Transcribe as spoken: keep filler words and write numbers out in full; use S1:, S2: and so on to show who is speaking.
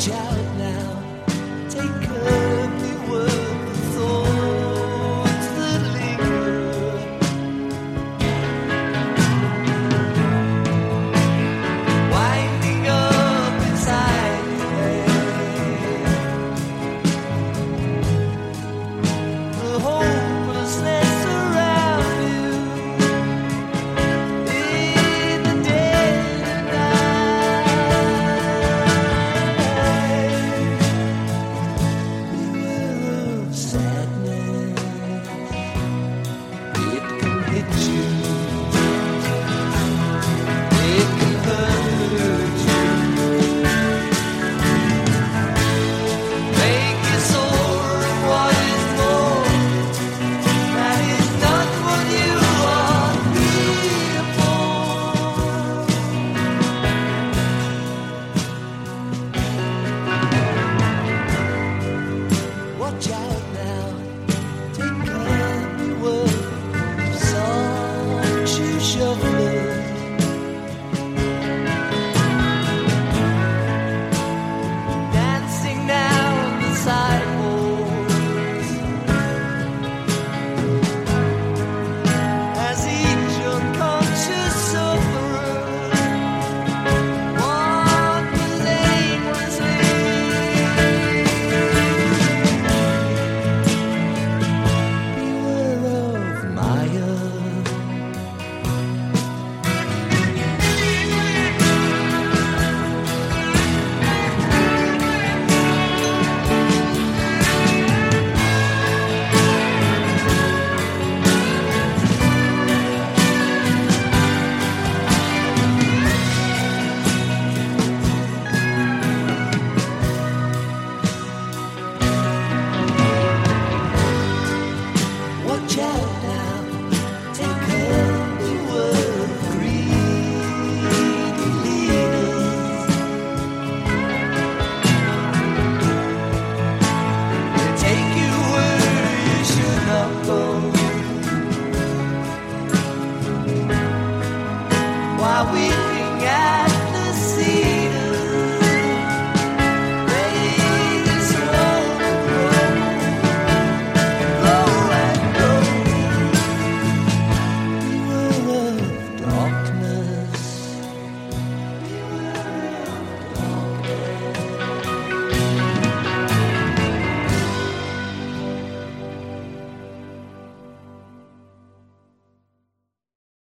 S1: Watch out now, take every word, the thoughts that linger. Winding up inside your head, the hopelessness around you in the dead of night. Sadness, it can hit you, it can hurt you, make you sore, and what is more, that is not what you are here for. Watch out now, take every word, soft shoe shuffling.